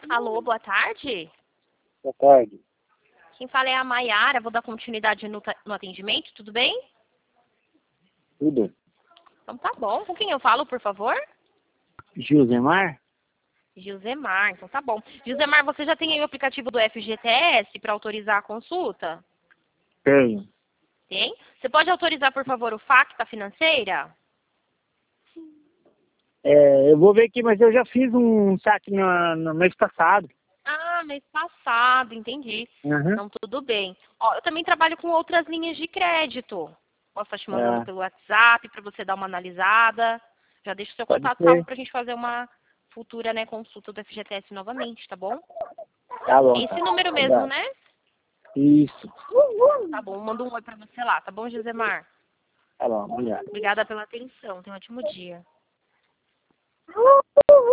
Alô, boa tarde. Boa tarde. Quem fala é a Maiara, vou dar continuidade no atendimento, tudo bem? Tudo. Então tá bom. Com quem eu falo, por favor? Josemar? Gilzemar, então tá bom. Gilzemar, você já tem aí o aplicativo do FGTS para autorizar a consulta? Tenho. Tem? Você pode autorizar, por favor, o FAQ financeira? Eu vou ver aqui, mas eu já fiz um saque no mês passado. Ah, mês passado, entendi. Uhum. Então tudo bem. Ó, eu também trabalho com outras linhas de crédito. Posso estar te mandando pelo WhatsApp para você dar uma analisada. Já deixo o seu Pode contato salvo ser. para a gente fazer uma futura, né, consulta do FGTS novamente, tá bom? Tá bom. Esse número mesmo, Obrigado. né? Isso. Tá bom, manda um oi para você lá, tá bom, Josemar? Tá bom, obrigado. Obrigada pela atenção. Tenha um ótimo dia.